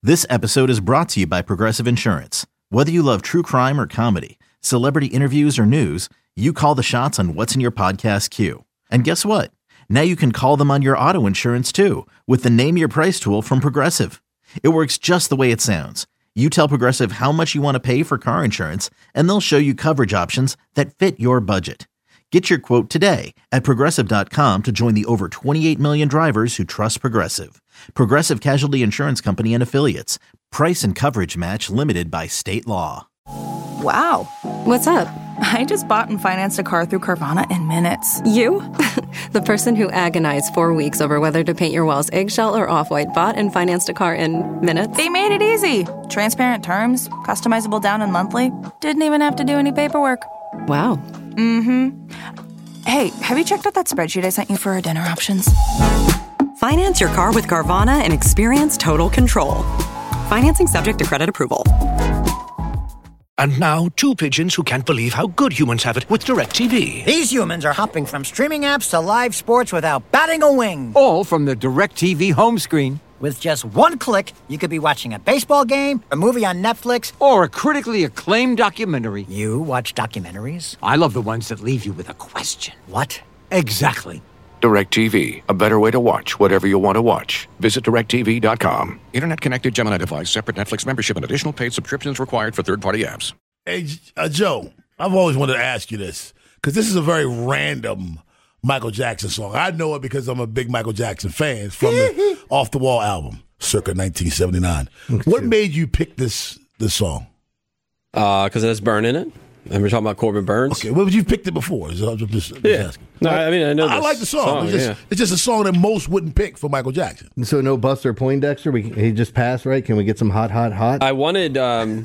This episode is brought to you by Progressive Insurance. Whether you love true crime or comedy, celebrity interviews or news, you call the shots on what's in your podcast queue. And guess what? Now you can call them on your auto insurance too with the Name Your Price tool from Progressive. It works just the way it sounds. You tell Progressive how much you want to pay for car insurance, and they'll show you coverage options that fit your budget. Get your quote today at Progressive.com to join the over 28 million drivers who trust Progressive. Progressive Casualty Insurance Company and Affiliates. Price and coverage match limited by state law. Wow. What's up? I just bought and financed a car through Carvana in minutes. You? The person who agonized 4 weeks over whether to paint your walls eggshell or off-white bought and financed a car in minutes? They made it easy. Transparent terms, customizable down and monthly. Didn't even have to do any paperwork. Wow. Mm-hmm. Hey, have you checked out that spreadsheet I sent you for our dinner options? Finance your car with Carvana and experience total control. Financing subject to credit approval. And now, two pigeons who can't believe how good humans have it with DirecTV. These humans are hopping from streaming apps to live sports without batting a wing. All from the DirecTV home screen. With just one click, you could be watching a baseball game, a movie on Netflix, or a critically acclaimed documentary. You watch documentaries? I love the ones that leave you with a question. What? Exactly. DirecTV, a better way to watch whatever you want to watch. Visit DirecTV.com. Internet-connected Gemini device, separate Netflix membership, and additional paid subscriptions required for third-party apps. Hey, Joe, I've always wanted to ask you this, because this is a very random Michael Jackson song. I know it because I'm a big Michael Jackson fan. It's from the Off the Wall album, circa 1979. What made you pick this song? Because it has Burn in it. And we're talking about Corbin Burns. Okay, well, you've picked it before. So I'm just asking. No, I mean, I know this I like the song. It's just a song that most wouldn't pick for Michael Jackson. So no Buster Poindexter? He just passed, right? Can we get some hot? I wanted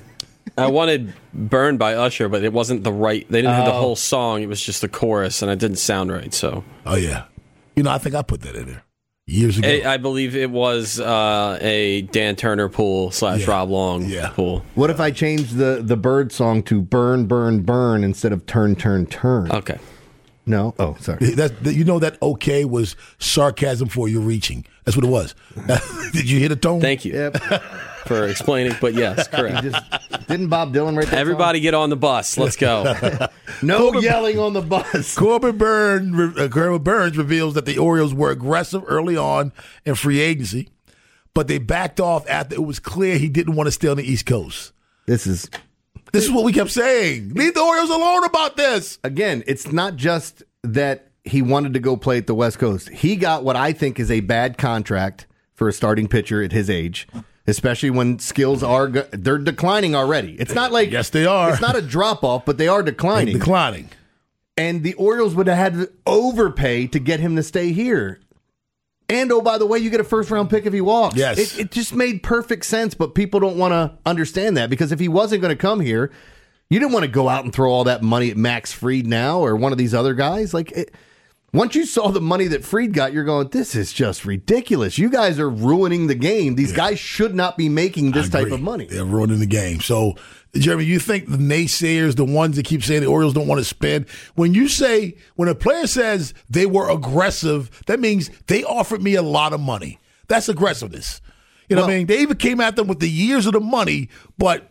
Burn by Usher, but it wasn't the right. They didn't have the whole song. It was just the chorus, and it didn't sound right. So. Oh, yeah. I think I put that in there years ago. I believe it was a Dan Turner pool / Rob Long pool. What if I changed the Bird song to Burn, Burn, Burn instead of Turn, Turn, Turn? Okay. No? Oh, sorry. That okay was sarcasm for you reaching. That's what it was. Did you hit a tone? Thank you. Yep. For explaining, but yes, correct. Didn't Bob Dylan write that Everybody song? get on the bus. Let's go. Corbin, yelling on the bus. Corbin Burns reveals that the Orioles were aggressive early on in free agency, but they backed off after it was clear he didn't want to stay on the East Coast. This is what we kept saying. Leave the Orioles alone about this. Again, it's not just that he wanted to go play at the West Coast. He got what I think is a bad contract for a starting pitcher at his age. Especially when skills they're declining already. It's not like yes, they are. It's not a drop off, but they are declining. They're declining. And the Orioles would have had to overpay to get him to stay here. And oh, by the way, you get a first round pick if he walks. Yes, it just made perfect sense. But people don't want to understand that because if he wasn't going to come here, you didn't want to go out and throw all that money at Max Fried now or one of these other guys. Once you saw the money that Fried got, you're going, this is just ridiculous. You guys are ruining the game. These guys should not be making this type of money. They're ruining the game. So, Jeremy, you think the naysayers, the ones that keep saying the Orioles don't want to spend, when a player says they were aggressive, that means they offered me a lot of money. That's aggressiveness. You know what I mean? They even came at them with the years of the money, but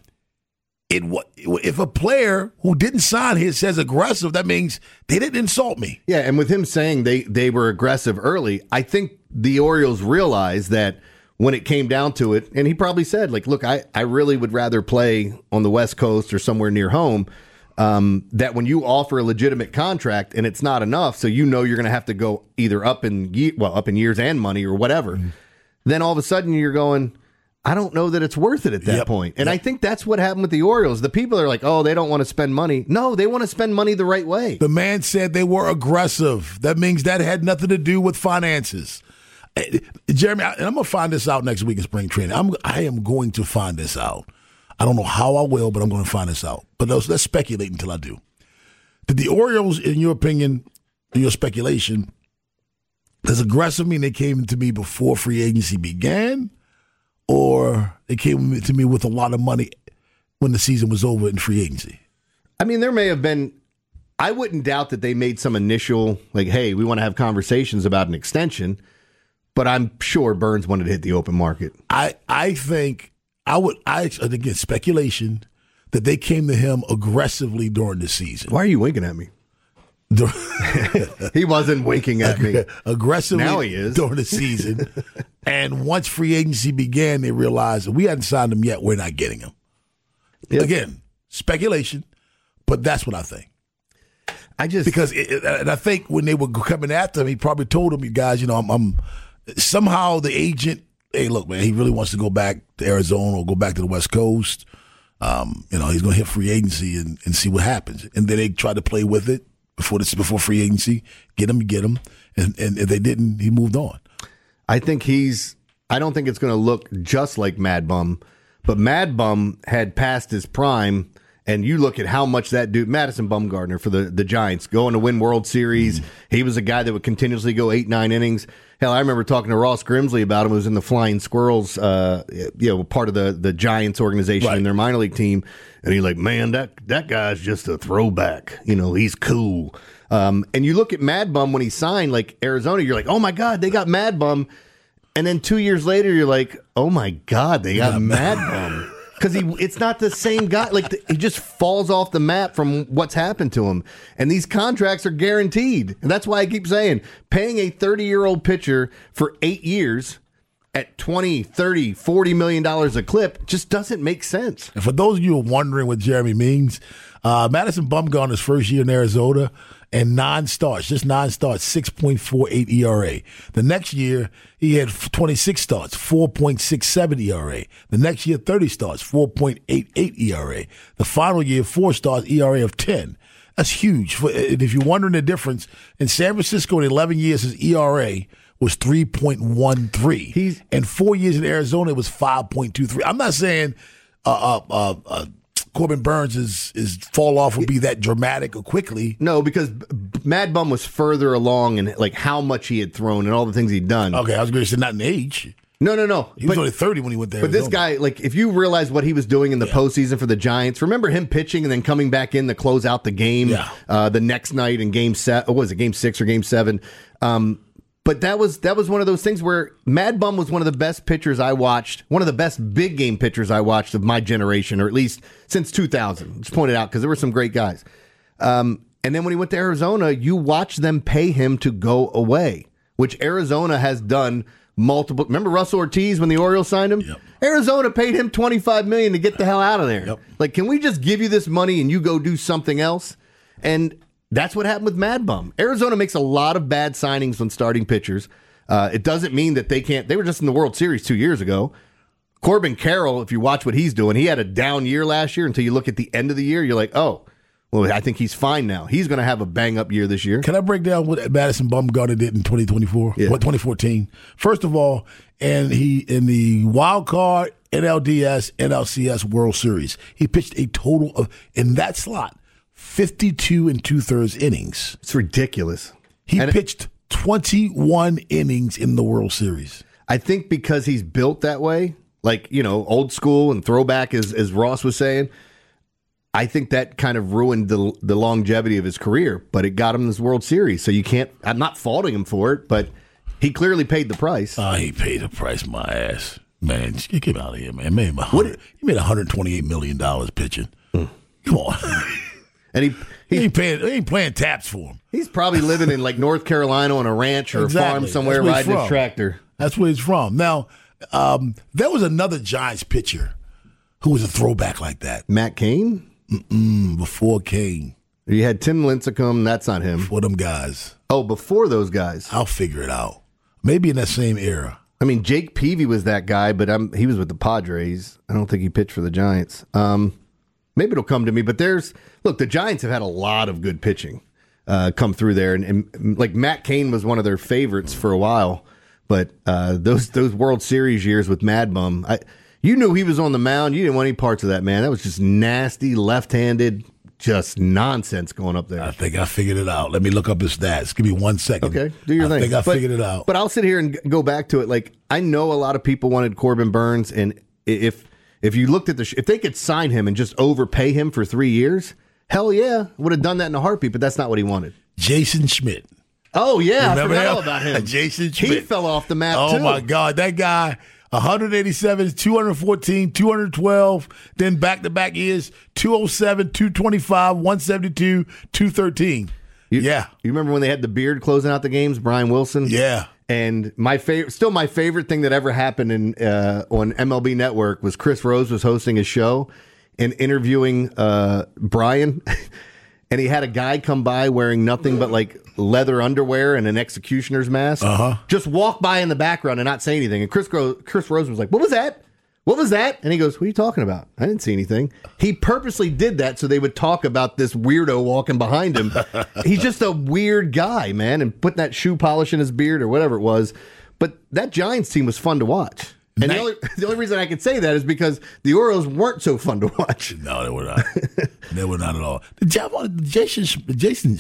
if a player who didn't sign here says aggressive, that means they didn't insult me. Yeah, and with him saying they were aggressive early, I think the Orioles realized that when it came down to it, and he probably said, look, I really would rather play on the West Coast or somewhere near home, that when you offer a legitimate contract and it's not enough, so you're going to have to go either up in years and money or whatever, then all of a sudden you're going, I don't know that it's worth it at that point. And I think that's what happened with the Orioles. The people are like, oh, they don't want to spend money. No, they want to spend money the right way. The man said they were aggressive. That means that had nothing to do with finances. Jeremy, and I'm going to find this out next week in spring training. I am going to find this out. I don't know how I will, but I'm going to find this out. But let's speculate until I do. Did the Orioles, in your opinion, in your speculation, does aggressive mean they came to me before free agency began? Or they came to me with a lot of money when the season was over in free agency? I mean, there may have been, I wouldn't doubt that they made some initial, hey, we want to have conversations about an extension, but I'm sure Burns wanted to hit the open market. I think again, speculation that they came to him aggressively during the season. Why are you winking at me? He wasn't winking at me. Aggressively now he is. during the season. And once free agency began, they realized that we hadn't signed him yet. We're not getting him. Yep. Again, speculation, but that's what I think. And I think when they were coming after him, he probably told them, you guys, I'm somehow the agent, hey, look, man, he really wants to go back to Arizona or go back to the West Coast. He's going to hit free agency and see what happens. And then they tried to play with it before free agency. Get him. And if they didn't, he moved on. I don't think it's going to look just like Mad Bum, but Mad Bum had passed his prime. And you look at how much that dude, Madison Bumgarner for the Giants, going to win World Series. He was a guy that would continuously go 8-9 innings. Hell, I remember talking to Ross Grimsley about him, who was in the Flying Squirrels, part of the Giants organization in their minor league team. And he's like, man, that guy's just a throwback. He's cool. And you look at Mad Bum when he signed, like Arizona, you're like, oh my God, they got Mad Bum. And then 2 years later, you're like, oh my God, they got Mad Bum. Because it's not the same guy. He just falls off the map from what's happened to him. And these contracts are guaranteed. And that's why I keep saying, paying a 30-year-old pitcher for 8 years at $20, $30, $40 million a clip just doesn't make sense. And for those of you who are wondering what Jeremy means, Madison Bumgarner's first year in Arizona and 9 starts, 6.48 ERA. The next year, he had 26 starts, 4.67 ERA. The next year, 30 starts, 4.88 ERA. The final year, 4 starts, ERA of 10. That's huge. And if you're wondering the difference, in San Francisco in 11 years, his ERA was 3.13. And 4 years in Arizona, it was 5.23. I'm not saying Corbin Burns is fall off will be that dramatic or quickly. No, because Mad Bum was further along in how much he had thrown and all the things he'd done. Okay, I was going to say not in age. No. He was only 30 when he went there. But this guy, if you realize what he was doing in the postseason for the Giants, remember him pitching and then coming back in to close out the game the next night in Game 6 or Game 7? But that was one of those things where Mad Bum was one of the best pitchers I watched, one of the best big game pitchers I watched of my generation, or at least since 2000. Just point it out because there were some great guys. And then when he went to Arizona, you watched them pay him to go away, which Arizona has done multiple. Remember Russell Ortiz when the Orioles signed him? Yep. Arizona paid him $25 million to get the hell out of there. Yep. Can we just give you this money and you go do something else? And that's what happened with Mad Bum. Arizona makes a lot of bad signings when starting pitchers. It doesn't mean that they can't. They were just in the World Series 2 years ago. Corbin Carroll, if you watch what he's doing, he had a down year last year until you look at the end of the year. You're like, oh, well, I think he's fine now. He's going to have a bang-up year this year. Can I break down what Madison Bumgarner did in 2024? Yeah. What 2014? First of all, in the wild card, NLDS, NLCS World Series, he pitched a total of, in that slot, 52 2/3 innings. It's ridiculous. He pitched 21 innings in the World Series. I think because he's built that way, old school and throwback, as Ross was saying, I think that kind of ruined the longevity of his career, but it got him this World Series. So you can't, I'm not faulting him for it, but he clearly paid the price. He paid the price, my ass. Man, get him out of here, man. He made $128 million pitching. Come on. And he ain't playing taps for him. He's probably living in North Carolina on a ranch or a farm somewhere riding his tractor. That's where he's from. Now, there was another Giants pitcher who was a throwback like that. Matt Cain? Before Cain. You had Tim Lincecum. That's not him. Before them guys. Oh, before those guys. I'll figure it out. Maybe in that same era. I mean, Jake Peavy was that guy, but he was with the Padres. I don't think he pitched for the Giants. Maybe it'll come to me, but the Giants have had a lot of good pitching come through there, and Matt Cain was one of their favorites for a while, but those World Series years with Mad Bum, you knew he was on the mound. You didn't want any parts of that, man. That was just nasty, left-handed, just nonsense going up there. I think I figured it out. Let me look up his stats. Give me 1 second. Okay, do your thing. I think I figured it out. But I'll sit here and go back to it. I know a lot of people wanted Corbin Burns, and if you looked at if they could sign him and just overpay him for 3 years, hell yeah, would have done that in a heartbeat, but that's not what he wanted. Jason Schmidt. Oh, yeah, Remember I forgot him? all about him. Jason Schmidt. He fell off the map, too. too. Oh, my God. That guy, 187, 214, 212. Then back-to-back years, 207, 225, 172, 213. You remember when they had the beard closing out the games, Brian Wilson? Yeah. And my favorite thing that ever happened on MLB Network was Chris Rose was hosting his show and interviewing Brian. And he had a guy come by wearing nothing but like leather underwear and an executioner's mask. Just walk by in the background and not say anything. And Chris Rose was like, "What was that? What was that?" And he goes, "What are you talking about? I didn't see anything." He purposely did that so they would talk about this weirdo walking behind him. He's just a weird guy, man, and putting that shoe polish in his beard or whatever it was. But that Giants team was fun to watch. And the only reason I could say that is because the Orioles weren't so fun to watch. No, they were not. They were not at all. Jason Schmidt.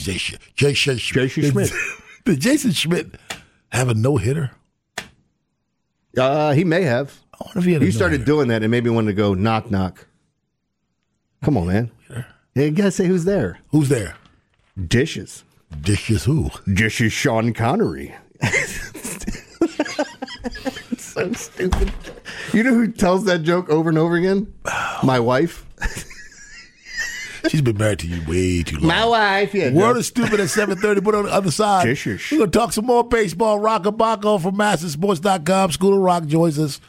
Did Jason Schmidt have a no-hitter? He may have. I wonder if he had You started doing that and maybe wanted to go knock, knock. Come on, man. Yeah, you got to say who's there. Who's there? Dishes. Dishes who? Dishes Sean Connery. So stupid. You know who tells that joke over and over again? My wife. She's been married to you way too long. My wife, yeah. World is stupid at 7:30. Put on the other side. Dishes. We're going to talk some more baseball. Rockabacco from MasterSports.com. School of Rock joins us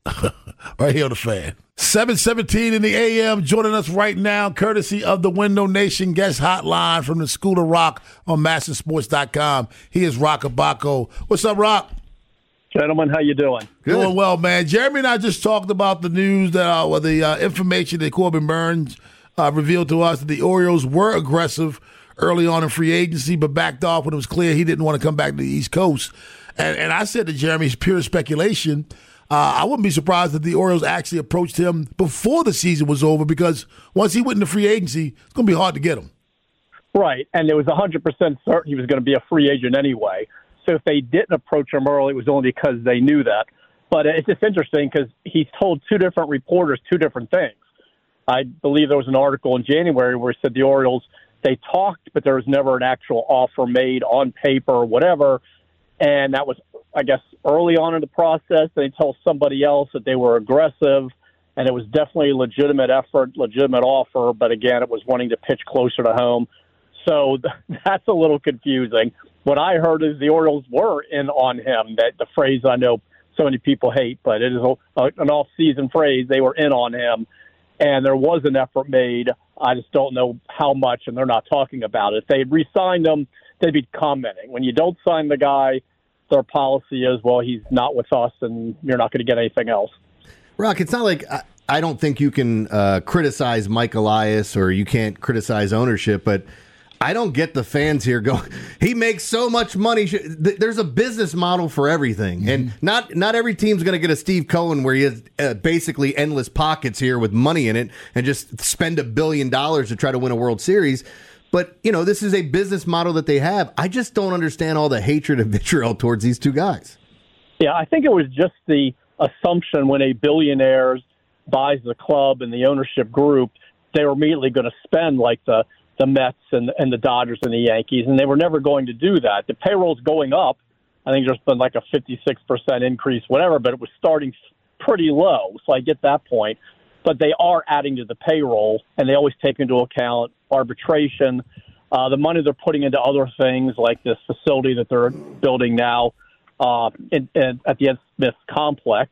right here on the Fan. 7:17 in the a.m. Joining us right now, courtesy of the Window Nation guest hotline from the School of Rock on MasterSports.com. He is Rockabacco. What's up, Rock? Gentlemen, how you doing? Good. Doing well, man. Jeremy and I just talked about the news the information that Corbin Burns revealed to us that the Orioles were aggressive early on in free agency, but backed off when it was clear he didn't want to come back to the East Coast. And I said to Jeremy, it's pure speculation. I wouldn't be surprised if the Orioles actually approached him before the season was over, because once he went into free agency, it's going to be hard to get him. Right, and it was 100% certain he was going to be a free agent anyway. So if they didn't approach him early, it was only because they knew that. But it's just interesting because he's told two different reporters two different things. I believe there was an article in January where it said the Orioles, they talked, but there was never an actual offer made on paper or whatever. And that was, I guess, early on in the process. They told somebody else that they were aggressive, and it was definitely a legitimate effort, legitimate offer. But again, it was wanting to pitch closer to home. So that's a little confusing. What I heard is the Orioles were in on him. That the phrase I know so many people hate, but it is an off-season phrase. They were in on him, and there was an effort made. I just don't know how much, and they're not talking about it. If they had re-signed him, they'd be commenting. When you don't sign the guy, their policy is, well, he's not with us, and you're not going to get anything else. Rock, it's not like I don't think you can criticize Mike Elias or you can't criticize ownership, but I don't get the fans here going, he makes so much money. There's a business model for everything. And not every team's going to get a Steve Cohen where he has basically endless pockets here with money in it and just spend $1 billion to try to win a World Series. But, you know, this is a business model that they have. I just don't understand all the hatred and vitriol towards these two guys. Yeah, I think it was just the assumption when a billionaire buys the club and the ownership group, they were immediately going to spend like the Mets and the Dodgers and the Yankees, and they were never going to do that. The payroll's going up. I think there's been like a 56% increase, whatever, but it was starting pretty low, so I get that point. But they are adding to the payroll, and they always take into account arbitration, the money they're putting into other things like this facility that they're building now at the Ed Smith complex.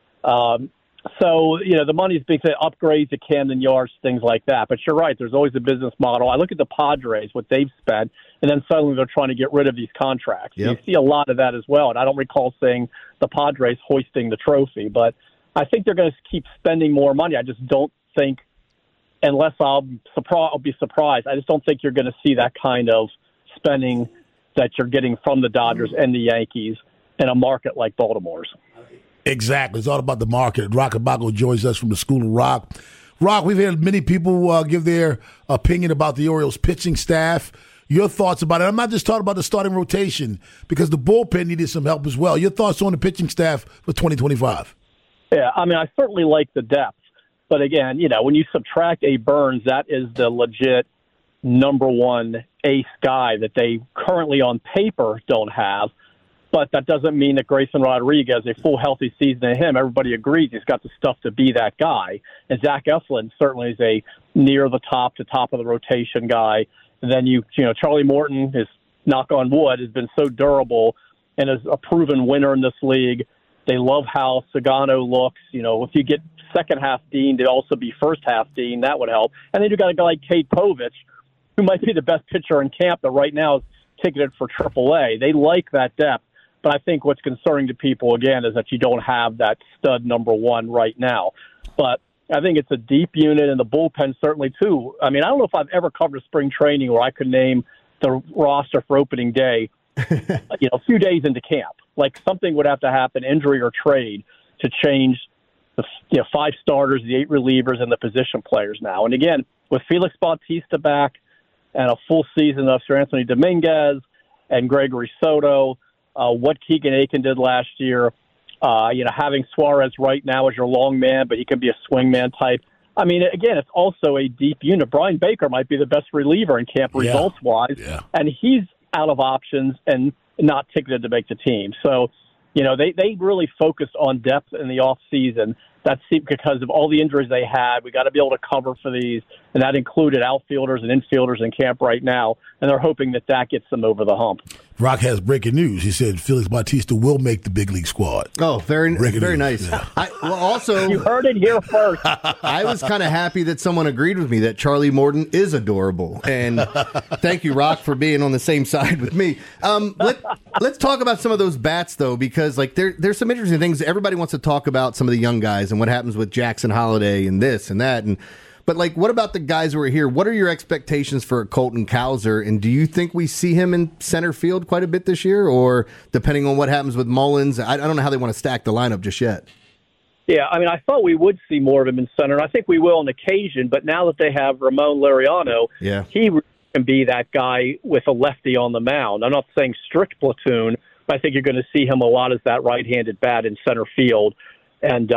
So, you know, the money's being spent, upgrades at Camden Yards, things like that. But you're right, there's always a business model. I look at the Padres, what they've spent, and then suddenly they're trying to get rid of these contracts. Yep. You see a lot of that as well, and I don't recall seeing the Padres hoisting the trophy. But I think they're going to keep spending more money. I just don't think, unless I'll be surprised, I just don't think you're going to see that kind of spending that you're getting from the Dodgers and the Yankees in a market like Baltimore's. Exactly. It's all about the market. Rockabacco joins us from the School of Rock. Rock, we've had many people give their opinion about the Orioles pitching staff. Your thoughts about it. I'm not just talking about the starting rotation because the bullpen needed some help as well. Your thoughts on the pitching staff for 2025? Yeah, I mean, I certainly like the depth. But again, you know, when you subtract a Burns, that is the legit number one ace guy that they currently on paper don't have. But that doesn't mean that Grayson Rodriguez, a full healthy season of him, everybody agrees he's got the stuff to be that guy. And Zach Eflin certainly is a near the top to top of the rotation guy. And then Charlie Morton is, knock on wood, has been so durable and is a proven winner in this league. They love how Sagano looks. If you get second half Dean to also be first half Dean, that would help. And then you got a guy like Kate Povich, who might be the best pitcher in camp that right now is ticketed for AAA. They like that depth. But I think what's concerning to people, again, is that you don't have that stud number one right now. But I think it's a deep unit, and the bullpen certainly, too. I mean, I don't know if I've ever covered spring training where I could name the roster for opening day, a few days into camp. Like something would have to happen, injury or trade, to change the 5 starters, the 8 relievers, and the position players now. And again, with Felix Bautista back and a full season of Sir Anthony Dominguez and Gregory Soto, what Keegan Aiken did last year, having Suarez right now as your long man, but he can be a swing man type. I mean, again, it's also a deep unit. Brian Baker might be the best reliever in camp results-wise, and he's out of options and not ticketed to make the team. So, they really focused on depth in the off-season. That's because of all the injuries they had. We got to be able to cover for these, and that included outfielders and infielders in camp right now, and they're hoping that gets them over the hump. Rock has breaking news. He said Felix Bautista will make the big league squad. Oh, very nice. Yeah. Also, you heard it here first. I was kind of happy that someone agreed with me that Charlie Morton is adorable, and thank you, Rock, for being on the same side with me. Let's talk about some of those bats, though, because there's some interesting things. Everybody wants to talk about some of the young guys and what happens with Jackson Holliday and this and that. But what about the guys who are here? What are your expectations for Colton Cowser? And do you think we see him in center field quite a bit this year? Or depending on what happens with Mullins, I don't know how they want to stack the lineup just yet. Yeah, I mean, I thought we would see more of him in center, and I think we will on occasion. But now that they have Ramon Laureano, he can be that guy with a lefty on the mound. I'm not saying strict platoon, but I think you're going to see him a lot as that right-handed bat in center field. And,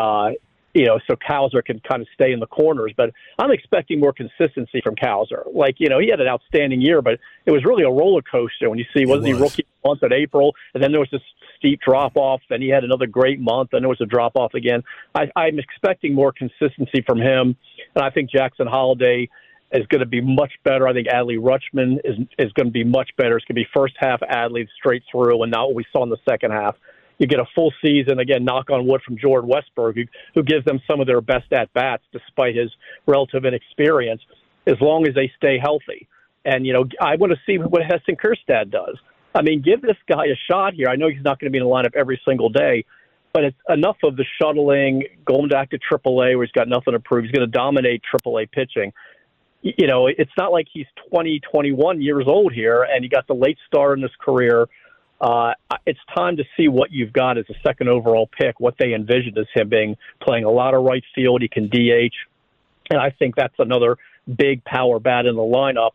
so Cowser can kind of stay in the corners. But I'm expecting more consistency from Cowser. He had an outstanding year, but it was really a roller coaster when you see, wasn't he rookie month in April? And then there was this steep drop-off. Then he had another great month. Then there was a drop-off again. I'm expecting more consistency from him. And I think Jackson Holliday is going to be much better. I think Adley Rutschman is going to be much better. It's going to be first half Adley straight through and not what we saw in the second half. You get a full season, again, knock on wood, from Jordan Westberg, who gives them some of their best at-bats despite his relative inexperience, as long as they stay healthy. And, I want to see what Heston Kjerstad does. I mean, give this guy a shot here. I know he's not going to be in the lineup every single day, but it's enough of the shuttling, going back to AAA where he's got nothing to prove. He's going to dominate AAA pitching. It's not like he's 20, 21 years old here, and he got the late start in his career. It's time to see what you've got as a second overall pick, what they envisioned as him being, playing a lot of right field. He can DH, and I think that's another big power bat in the lineup.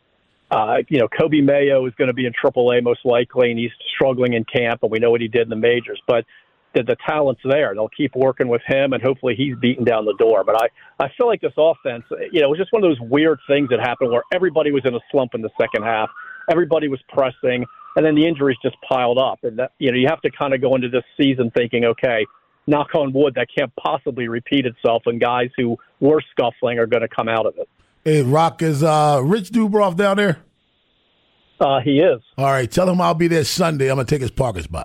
Kobe Mayo is going to be in AAA most likely, and he's struggling in camp, and we know what he did in the majors. But the talent's there. They'll keep working with him, and hopefully he's beaten down the door. But I feel like this offense, it was just one of those weird things that happened where everybody was in a slump in the second half. Everybody was pressing, and then the injuries just piled up. And you have to kind of go into this season thinking, okay, knock on wood, that can't possibly repeat itself, and guys who were scuffling are going to come out of it. Hey, Rock, is Rich Dubroff down there? He is. All right, tell him I'll be there Sunday. I'm going to take his parking spot.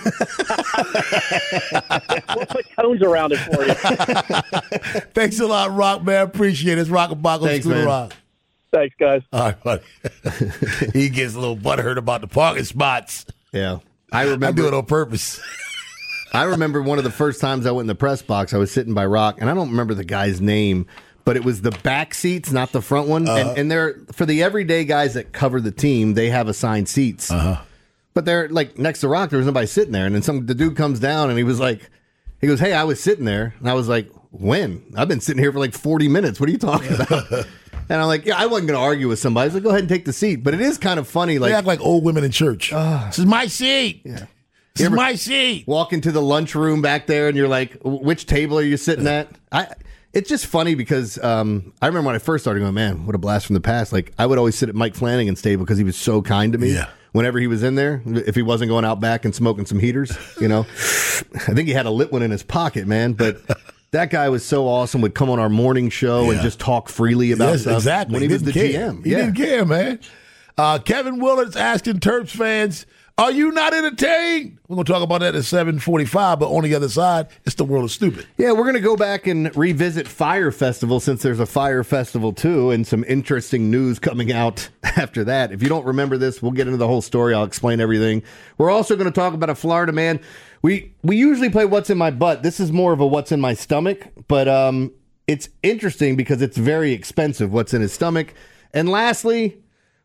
We'll put cones around it for you. Thanks a lot, Rock, man. Appreciate it. It's Rock and Baco School of Rock. Thanks, guys. All right, buddy. He gets a little butthurt about the parking spots. Yeah. I do it on purpose. I remember one of the first times I went in the press box, I was sitting by Rock, and I don't remember the guy's name, but it was the back seats, not the front one. And they're, for the everyday guys that cover the team, they have assigned seats. But they're next to Rock, there was nobody sitting there. And then the dude comes down and he goes, hey, I was sitting there. And I was like, when? I've been sitting here for 40 minutes. What are you talking about? And I'm like, yeah, I wasn't going to argue with somebody. I was like, go ahead and take the seat. But it is kind of funny. They act like old women in church. This is my seat. Yeah. This is my seat. Walk into the lunchroom back there and you're like, which table are you sitting at? It's just funny because I remember when I first started going, man, what a blast from the past. Like, I would always sit at Mike Flanagan's table because he was so kind to me. Yeah. Whenever he was in there, if he wasn't going out back and smoking some heaters, you know. I think he had a lit one in his pocket, man. But that guy was so awesome, would come on our morning show and just talk freely about stuff. Exactly. When he was the care. GM. He didn't care, man. Kevin Willard's asking Terps fans, are you not entertained? We're going to talk about that at 7:45, but on the other side, it's the world of stupid. Yeah, we're going to go back and revisit Fire Festival since there's a Fire Festival too, and some interesting news coming out after that. If you don't remember this, we'll get into the whole story. I'll explain everything. We're also going to talk about a Florida man. We usually play What's in My Butt. This is more of a What's in My Stomach, but it's interesting because it's very expensive what's in his stomach. And lastly,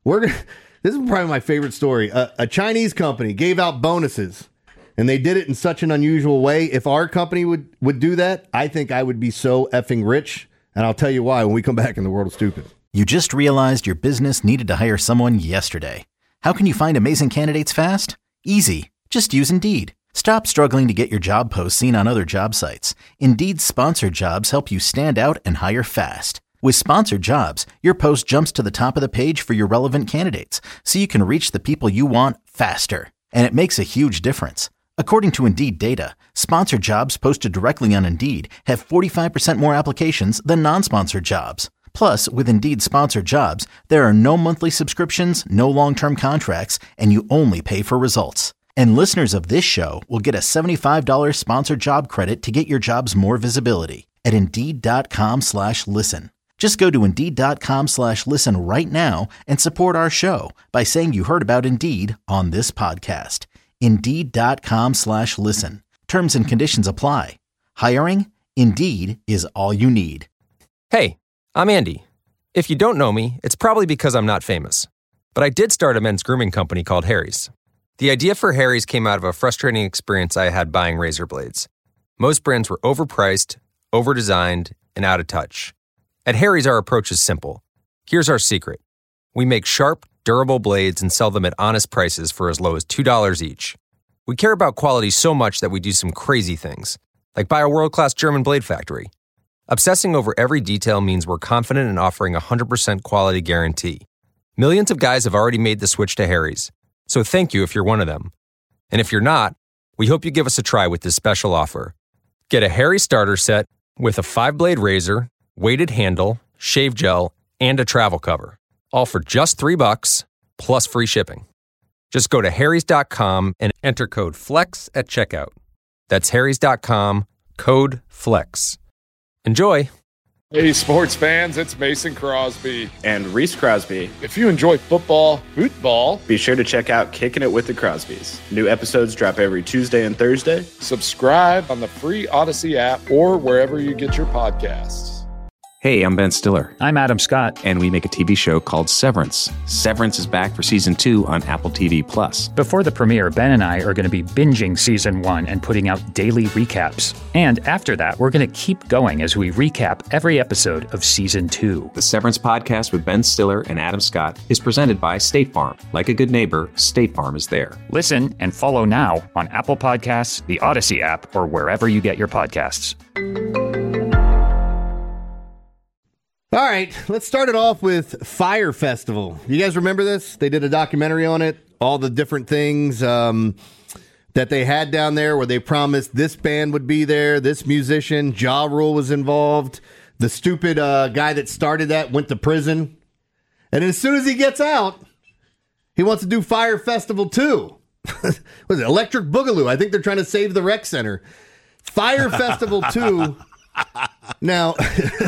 this is probably my favorite story. A Chinese company gave out bonuses, and they did it in such an unusual way. If our company would do that, I think I would be so effing rich. And I'll tell you why when we come back in the World of Stupid. You just realized your business needed to hire someone yesterday. How can you find amazing candidates fast? Easy. Just use Indeed. Stop struggling to get your job posts seen on other job sites. Indeed's sponsored jobs help you stand out and hire fast. With sponsored jobs, your post jumps to the top of the page for your relevant candidates, so you can reach the people you want faster. And it makes a huge difference. According to Indeed data, sponsored jobs posted directly on Indeed have 45% more applications than non-sponsored jobs. Plus, with Indeed sponsored jobs, there are no monthly subscriptions, no long-term contracts, and you only pay for results. And listeners of this show will get a $75 sponsored job credit to get your jobs more visibility at Indeed.com/listen. Just go to Indeed.com/listen right now and support our show by saying you heard about Indeed on this podcast. Indeed.com/listen. Terms and conditions apply. Hiring? Indeed is all you need. Hey, I'm Andy. If you don't know me, it's probably because I'm not famous. But I did start a men's grooming company called Harry's. The idea for Harry's came out of a frustrating experience I had buying razor blades. Most brands were overpriced, overdesigned, and out of touch. At Harry's, our approach is simple. Here's our secret. We make sharp, durable blades and sell them at honest prices for as low as $2 each. We care about quality so much that we do some crazy things, like buy a world-class German blade factory. Obsessing over every detail means we're confident in offering a 100% quality guarantee. Millions of guys have already made the switch to Harry's, so thank you if you're one of them. And if you're not, we hope you give us a try with this special offer. Get a Harry's starter set with a 5-blade razor, weighted handle, shave gel, and a travel cover. All for just $3 plus free shipping. Just go to harrys.com and enter code FLEX at checkout. That's harrys.com, code FLEX. Enjoy. Hey, sports fans, it's Mason Crosby. And Reese Crosby. If you enjoy football, be sure to check out Kicking It with the Crosbys. New episodes drop every Tuesday and Thursday. Subscribe on the free Odyssey app or wherever you get your podcasts. Hey, I'm Ben Stiller. I'm Adam Scott. And we make a TV show called Severance. Severance is back for Season 2 on Apple TV+. Before the premiere, Ben and I are going to be binging Season 1 and putting out daily recaps. And after that, we're going to keep going as we recap every episode of Season 2. The Severance podcast with Ben Stiller and Adam Scott is presented by State Farm. Like a good neighbor, State Farm is there. Listen and follow now on Apple Podcasts, the Odyssey app, or wherever you get your podcasts. All right, let's start it off with Fire Festival. You guys remember this? They did a documentary on it, all the different things that they had down there where they promised this band would be there, this musician, Ja Rule was involved. The stupid guy that started that went to prison. And as soon as he gets out, he wants to do Fire Festival 2. What is it, Electric Boogaloo? I think they're trying to save the rec center. Fire Festival 2... Now,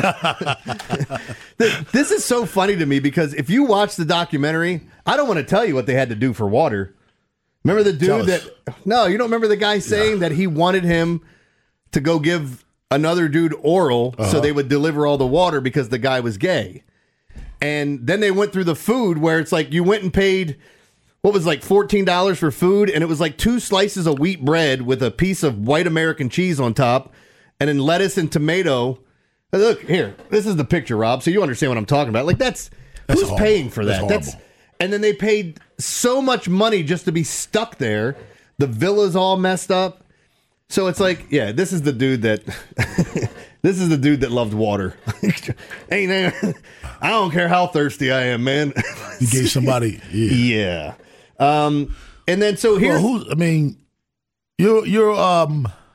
this is so funny to me because if you watch the documentary, I don't want to tell you what they had to do for water. Remember the dude that... No, you don't remember the guy saying that he wanted him to go give another dude oral so they would deliver all the water because the guy was gay. And then they went through the food where it's like you went and paid... What was like $14 for food, and it was like 2 slices of wheat bread with a piece of white American cheese on top, and then lettuce and tomato. Look, here, this is the picture, Rob, so you understand what I'm talking about. Like, that's who's horrible. Paying for that? That's and then they paid so much money just to be stuck there. The villa's all messed up. So it's like, yeah, this is the dude that This is the dude that loved water. Hey, I don't care how thirsty I am, man. You gave somebody. Yeah. And then so here. You're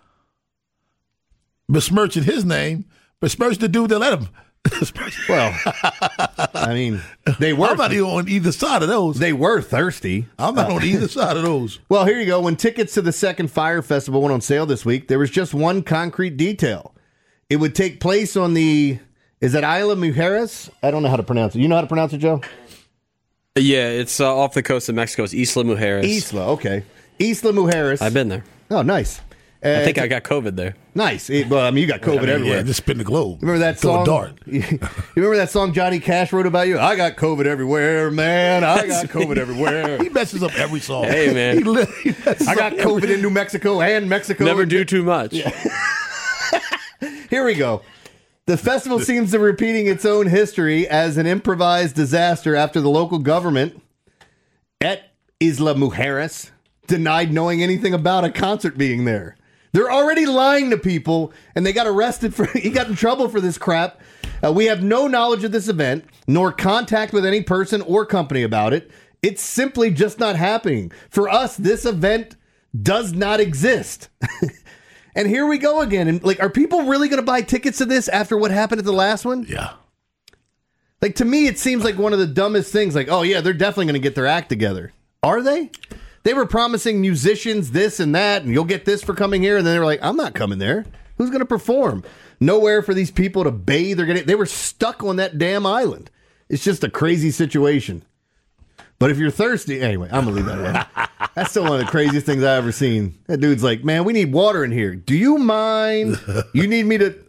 besmirching his name. Besmirch the dude that let him. Well, I mean, they were. I'm not even on either side of those. They were thirsty. I'm not on either side of those. Well, here you go. When tickets to the second Fire Festival went on sale this week, there was just one concrete detail. It would take place on is that Isla Mujeres? I don't know how to pronounce it. You know how to pronounce it, Joe? Yeah, it's off the coast of Mexico. It's Isla Mujeres. Isla, okay. Isla Mujeres. I've been there. Oh, nice. I think I got COVID there. Nice. Well, I mean, you got COVID everywhere. Yeah, just spin the globe. Remember that song? Dart. You remember that song Johnny Cash wrote about you? I got COVID everywhere, man. I got COVID everywhere. He messes up every song. Hey, man. I got COVID in New Mexico and Mexico. Never do too much. Yeah. Here we go. The festival seems to be repeating its own history as an improvised disaster after the local government at Isla Mujeres denied knowing anything about a concert being there. They're already lying to people, and they got arrested he got in trouble for this crap. We have no knowledge of this event, nor contact with any person or company about it. It's simply just not happening. For us, this event does not exist. And here we go again. And are people really going to buy tickets to this after what happened at the last one? Yeah. To me, it seems like one of the dumbest things. Oh yeah, they're definitely going to get their act together. Are they? They were promising musicians this and that, and you'll get this for coming here. And then they were like, I'm not coming there. Who's going to perform? Nowhere for these people to bathe. They were stuck on that damn island. It's just a crazy situation. But if you're thirsty, anyway, I'm going to leave that alone. That's still one of the craziest things I've ever seen. That dude's like, man, we need water in here. Do you mind? You need me to...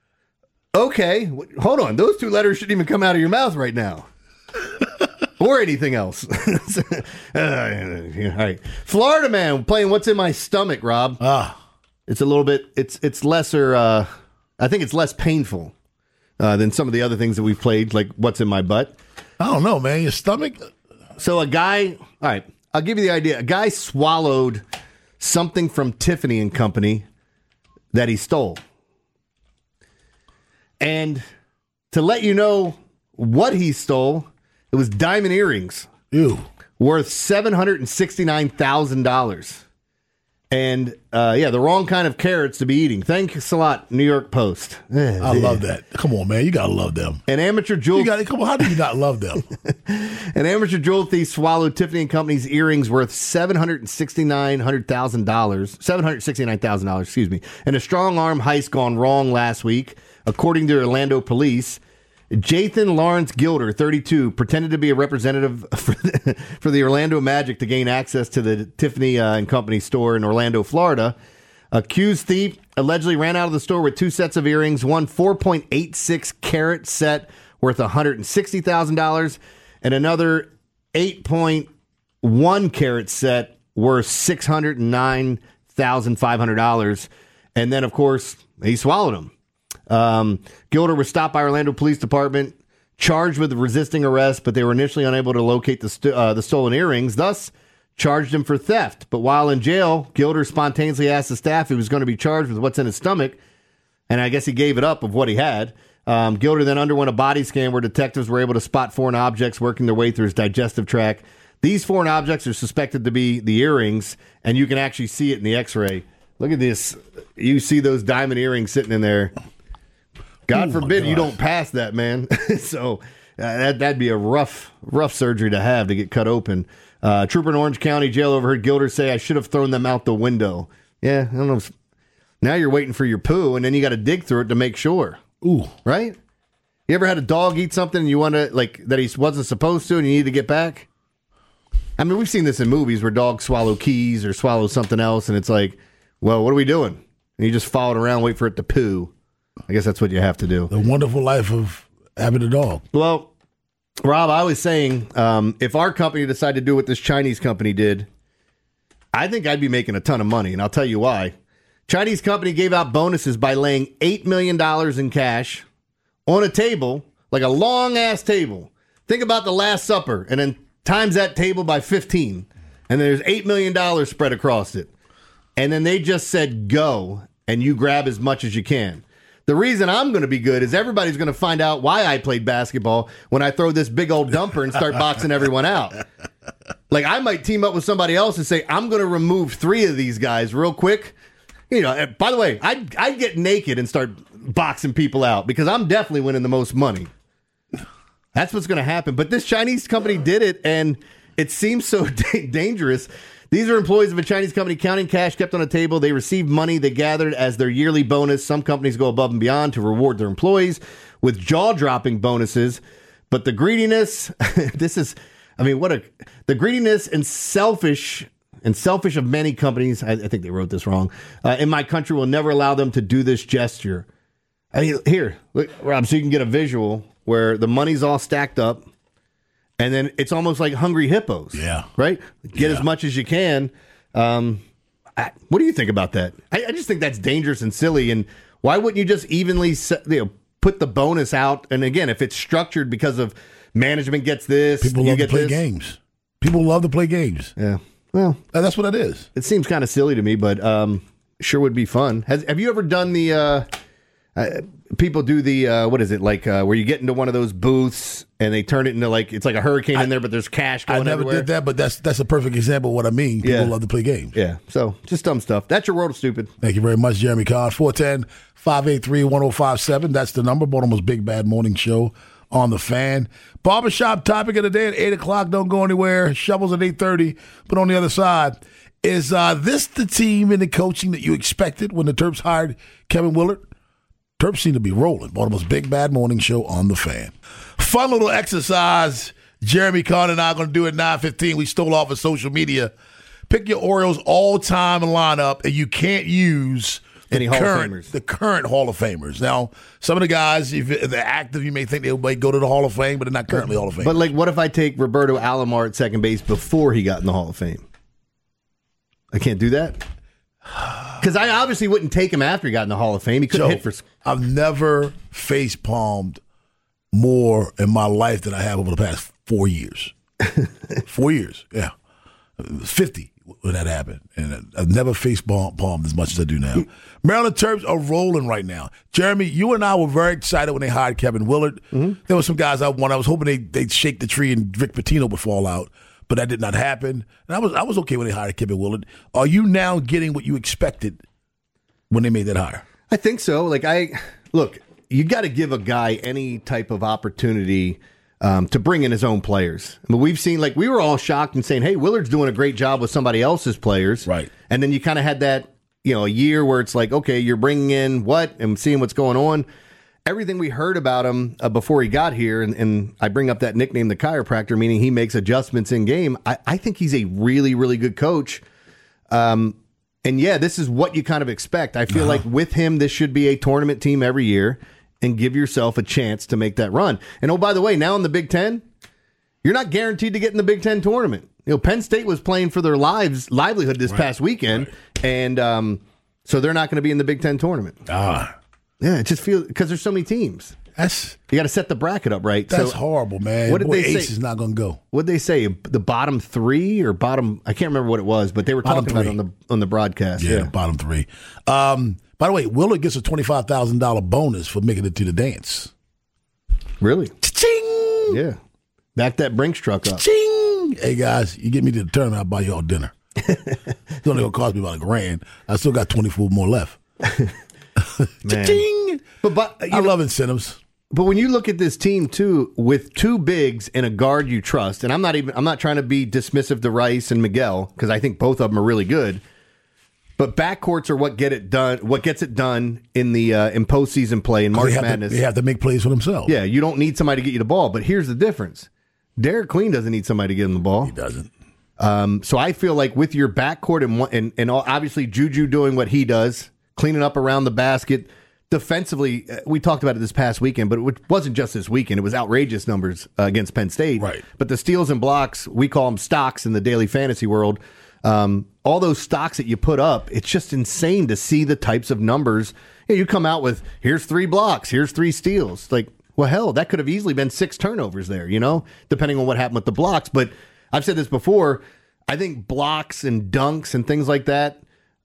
Okay, hold on. Those two letters shouldn't even come out of your mouth right now. Or anything else. All right. Florida Man playing What's in My Stomach, Rob. It's a little bit, it's lesser, I think it's less painful than some of the other things that we've played, like What's in My Butt. I don't know, man. Your stomach? So a guy, all right, I'll give you the idea. A guy swallowed something from Tiffany and Company that he stole. And to let you know what he stole, it was diamond earrings. Ew. Worth $769,000. And, the wrong kind of carrots to be eating. Thanks a lot, New York Post. I love that. Come on, man. You got to love them. An amateur jewel... Come on, how do you not love them? An amateur jewel thief swallowed Tiffany & Company's earrings worth $769,000, excuse me, in a strong-arm heist gone wrong last week. According to Orlando police, Jathan Lawrence Gilder, 32, pretended to be a representative for the Orlando Magic to gain access to the Tiffany & Company store in Orlando, Florida. Accused thief allegedly ran out of the store with two sets of earrings, one 4.86 carat set worth $160,000, and another 8.1 carat set worth $609,500. And then, of course, he swallowed them. Gilder was stopped by Orlando Police Department, charged with resisting arrest, but they were initially unable to locate the stolen earrings, thus charged him for theft. But while in jail, Gilder spontaneously asked the staff if he was going to be charged with what's in his stomach, and I guess he gave it up of what he had. Gilder then underwent a body scan where detectives were able to spot foreign objects working their way through his digestive tract. These foreign objects are suspected to be the earrings, and you can actually see it in the x-ray. Look at this. You see those diamond earrings sitting in there. God forbid you don't pass that, man. So that'd be a rough surgery to get cut open. Trooper in Orange County Jail overheard Gilder say, I should have thrown them out the window. Yeah, I don't know. Now you're waiting for your poo, and then you got to dig through it to make sure. Ooh. Right? You ever had a dog eat something and you want to, that he wasn't supposed to and you need to get back? I mean, we've seen this in movies where dogs swallow keys or swallow something else, and it's like, well, what are we doing? And you just follow it around, wait for it to poo. I guess that's what you have to do. The wonderful life of having a dog. Well, Rob, I was saying, if our company decided to do what this Chinese company did, I think I'd be making a ton of money, and I'll tell you why. Chinese company gave out bonuses by laying $8 million in cash on a table, like a long-ass table. Think about the Last Supper, and then times that table by 15, and there's $8 million spread across it. And then they just said, go, and you grab as much as you can. The reason I'm going to be good is everybody's going to find out why I played basketball when I throw this big old dumper and start boxing everyone out. Like, I might team up with somebody else and say, I'm going to remove 3 of these guys real quick. You know, by the way, I'd get naked and start boxing people out because I'm definitely winning the most money. That's what's going to happen. But this Chinese company did it, and it seems so dangerous. These are employees of a Chinese company counting cash kept on a table. They received money they gathered as their yearly bonus. Some companies go above and beyond to reward their employees with jaw-dropping bonuses. But the greediness, the greediness and selfish of many companies, I think they wrote this wrong, in my country will never allow them to do this gesture. Here, look, Rob, so you can get a visual where the money's all stacked up. And then it's almost like hungry hippos. Yeah. Right? Get as much as you can. What do you think about that? I just think that's dangerous and silly. And why wouldn't you just evenly put the bonus out? And again, if it's structured because of management gets this, people love to play games. People love to play games. Yeah. Well, that's what it is. It seems kind of silly to me, but sure would be fun. Have you ever done the... people do the what is it like where you get into one of those booths and they turn it into like it's like a hurricane in there, but there's cash going everywhere? I never did that, but that's a perfect example of what I mean. People love to play games. Yeah, so just dumb stuff. That's your world of stupid. Thank you very much, Jeremy Kahn. 410-583-1057. That's the number. Baltimore's Big Bad Morning Show on the Fan. Barbershop topic of the day at 8 o'clock. Don't go anywhere. Shovels at 8:30. But on the other side, is this the team and the coaching that you expected when the Terps hired Kevin Willard? Terps seem to be rolling. Baltimore's Big Bad Morning Show on the Fan. Fun little exercise Jeremy Kahn and I are going to do at 9:15. We stole off of social media. Pick your Orioles all-time lineup, and you can't use the current Hall of Famers. Now, some of the guys, if they're active, you may think they might go to the Hall of Fame, but they're not currently Hall of Fame. But like, what if I take Roberto Alomar at second base before he got in the Hall of Fame? I can't do that? Because I obviously wouldn't take him after he got in the Hall of Fame. He couldn't hit for... I've never face-palmed more in my life than I have over the past 4 years. 4 years, yeah. 50 when that happened. And I've never face-palmed as much as I do now. Maryland Terps are rolling right now. Jeremy, you and I were very excited when they hired Kevin Willard. Mm-hmm. There were some guys I was hoping they'd shake the tree and Rick Pitino would fall out. But that did not happen. And I was okay when they hired Kevin Willard. Are you now getting what you expected when they made that hire? I think so. Look, you got to give a guy any type of opportunity to bring in his own players. I mean, we've seen, we were all shocked and saying, hey, Willard's doing a great job with somebody else's players. Right. And then you kind of had that, a year where it's like, okay, you're bringing in what and seeing what's going on. Everything we heard about him before he got here, and I bring up that nickname, the chiropractor, meaning he makes adjustments in game. I think he's a really, really good coach. And yeah, this is what you kind of expect. I feel like with him, this should be a tournament team every year and give yourself a chance to make that run. And oh, by the way, now in the Big Ten, you're not guaranteed to get in the Big Ten tournament. Penn State was playing for their livelihood this past weekend, and so they're not going to be in the Big Ten tournament. Yeah, it just feels because there's so many teams. You got to set the bracket up right. That's horrible, man. What did they say? Ace is not going to go. What did they say? The bottom three or bottom? I can't remember what it was, but they were talking about it on the broadcast. Yeah, bottom three. By the way, Willard gets a $25,000 bonus for making it to the dance. Really? Ching! Yeah. Back that Brinks truck up. Ching! Hey guys, you get me to the tournament, I'll buy you all dinner. It's only going to cost me about $1,000. I still got 24 more left. Ching! But I love incentives. But when you look at this team too, with two bigs and a guard you trust, and I'm not trying to be dismissive to Rice and Miguel because I think both of them are really good. But backcourts are what gets it done in the in postseason play in March Madness. They have to make plays for themselves. Yeah, you don't need somebody to get you the ball. But here's the difference: Derek Queen doesn't need somebody to get him the ball. He doesn't. So I feel like with your backcourt and obviously Juju doing what he does, cleaning up around the basket. Defensively, we talked about it this past weekend, but it wasn't just this weekend. It was outrageous numbers against Penn State. Right. But the steals and blocks, we call them stocks in the daily fantasy world. All those stocks that you put up, it's just insane to see the types of numbers. You come out with, here's 3 blocks, here's 3 steals. Like, well, hell, that could have easily been 6 turnovers there, depending on what happened with the blocks. But I've said this before, I think blocks and dunks and things like that,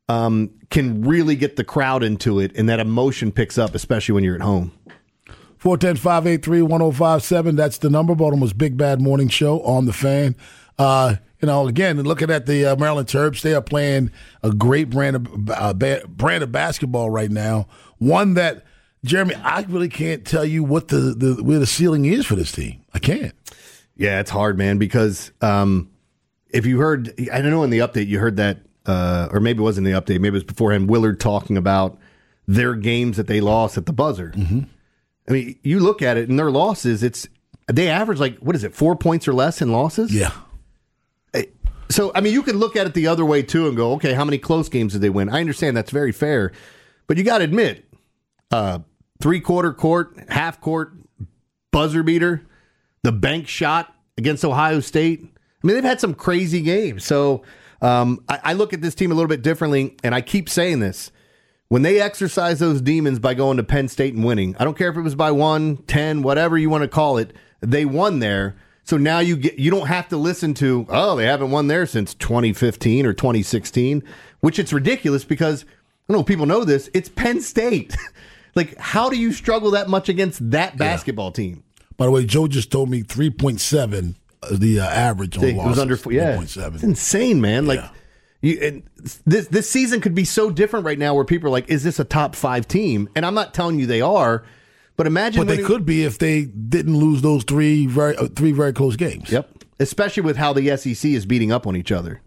can really get the crowd into it, and that emotion picks up, especially when you're at home. 410-583-1057. That's the number. Baltimore's Big Bad Morning Show on the Fan. Again, looking at the Maryland Terps, they are playing a great brand of basketball right now. One that, Jeremy, I really can't tell you what where the ceiling is for this team. I can't. Yeah, it's hard, man, because if you heard, I don't know, in the update you heard that, or maybe it wasn't in the update, maybe it was beforehand, Willard talking about their games that they lost at the buzzer. Mm-hmm. I mean, you look at it, and their losses, they average 4 points or less in losses? Yeah. So, I mean, you can look at it the other way, too, and go, okay, how many close games did they win? I understand that's very fair, but you got to admit, three-quarter court, half-court, buzzer beater, the bank shot against Ohio State. I mean, they've had some crazy games. So I look at this team a little bit differently, and I keep saying this. When they exercise those demons by going to Penn State and winning, I don't care if it was by 1, 10, whatever you want to call it, they won there. So now you don't have to listen to, they haven't won there since 2015 or 2016, which it's ridiculous because, I don't know if people know this, it's Penn State. How do you struggle that much against that basketball team? By the way, Joe just told me 3.7 the average on losses. It was under 3.7. It's insane, man. This season could be so different right now where people are like, is this a top 5 team? And I'm not telling you they are, but imagine. But they could be if they didn't lose those three very close games. Yep. Especially with how the SEC is beating up on each other.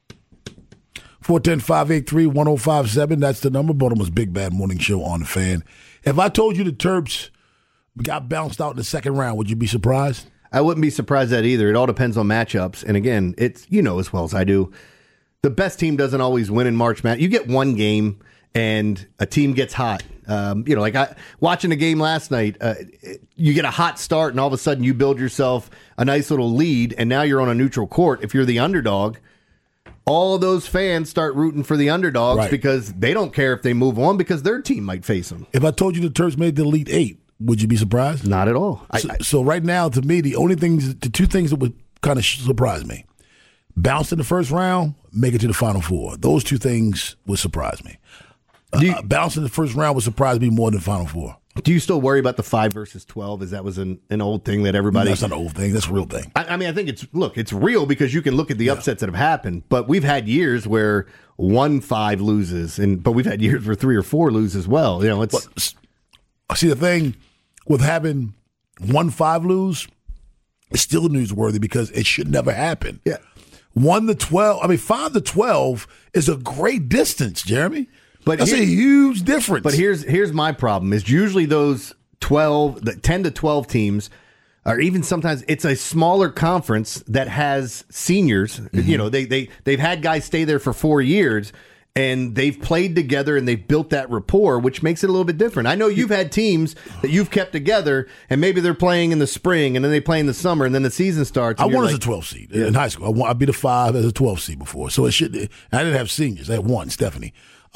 410-583-1057. That's the number. Baltimore's Big Bad Morning Show on the Fan. If I told you the Terps got bounced out in the second round, would you be surprised? I wouldn't be surprised at either. It all depends on matchups. And again, it's, as well as I do, the best team doesn't always win in March Madness. You get one game and a team gets hot. Watching a game last night, you get a hot start and all of a sudden you build yourself a nice little lead and now you're on a neutral court. If you're the underdog, all of those fans start rooting for the underdogs because they don't care if they move on because their team might face them. If I told you the Terps made the Elite Eight, would you be surprised? Not at all. So right now, to me, the two things that would kind of surprise me: bounce in the first round, make it to the Final Four. Those two things would surprise me. Bounce in the first round would surprise me more than Final Four. Do you still worry about the 5 versus 12? As that was an old thing that everybody. That's not an old thing. That's a real thing. I mean, I think it's real because you can look at the upsets that have happened. But we've had years where 1-5 loses, but we've had years where 3 or 4 lose as well. See, the thing with having 1-5 lose, it's still newsworthy because it should never happen. Yeah, 5 to 12 is a great distance, Jeremy. But that's a huge difference. But here's my problem: is usually those 10 to 12 teams, or even sometimes it's a smaller conference that has seniors. Mm-hmm. They've had guys stay there for 4 years. And they've played together and they've built that rapport, which makes it a little bit different. I know you've had teams that you've kept together, and maybe they're playing in the spring, and then they play in the summer, and then the season starts. I won as a 12 seed in high school. I beat a 5 as a 12 seed before. So I didn't have seniors. I had 1, Stephanie.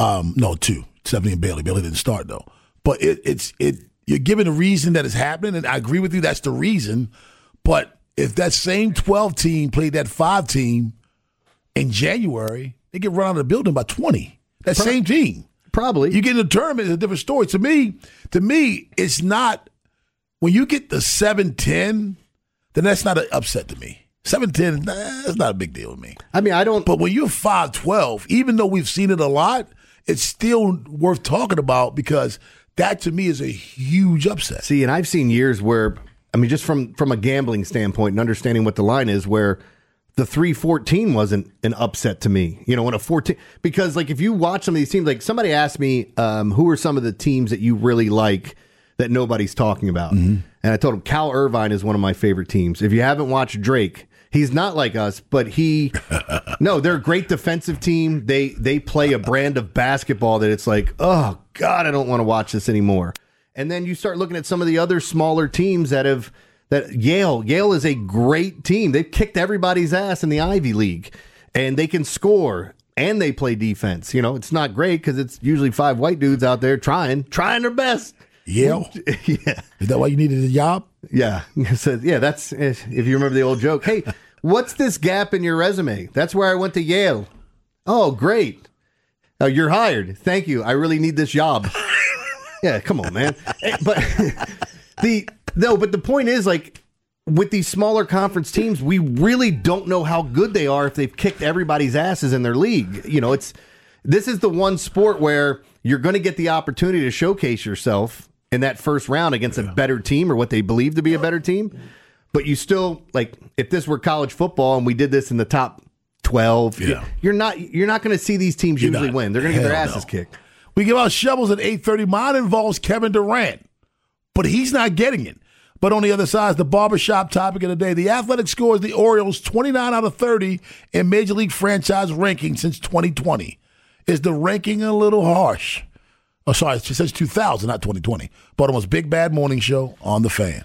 2, Stephanie and Bailey. Bailey didn't start, though. But you're given a reason that it's happening, and I agree with you. That's the reason. But if that same 12 team played that 5 team in January, they get run out of the building by 20. That same team. Probably. You get in the tournament, it's a different story. To me, it's not, when you get the 7-10, then that's not an upset to me. 7-10, that's not a big deal with me. I mean, But when you're 5-12, even though we've seen it a lot, it's still worth talking about because that to me is a huge upset. See, and I've seen years where, I mean, just from a gambling standpoint and understanding what the line is, where the 3-14 wasn't an upset to me, when a 14, because if you watch some of these teams, somebody asked me, who are some of the teams that you really like that nobody's talking about? Mm-hmm. And I told him Cal Irvine is one of my favorite teams. If you haven't watched Drake, he's not like us, but no, they're a great defensive team. They play a brand of basketball that it's like, oh God, I don't want to watch this anymore. And then you start looking at some of the other smaller teams that Yale is a great team. They've kicked everybody's ass in the Ivy League, and they can score, and they play defense. It's not great because it's usually 5 white dudes out there trying their best. Yale? Yeah. Is that why you needed a job? Yeah. So, that's, if you remember the old joke. Hey, what's this gap in your resume? That's where I went to Yale. Oh, great. Oh, you're hired. Thank you. I really need this job. Yeah, come on, man. But the point is, like, with these smaller conference teams, we really don't know how good they are if they've kicked everybody's asses in their league. You know, this is the one sport where you're going to get the opportunity to showcase yourself in that first round against a better team or what they believe to be a better team. But you still, like, if this were college football and we did this in the top 12, you're not going to see these teams usually win. They're going to get their asses kicked. We give out shovels at 8:30. Mine involves Kevin Durant, but he's not getting it. But on the other side is the barbershop topic of the day. The Athletic scores the Orioles 29 out of 30 in Major League franchise ranking since 2020. Is the ranking a little harsh? Oh, sorry, it says 2000, not 2020. Baltimore's Big Bad Morning Show on The Fan.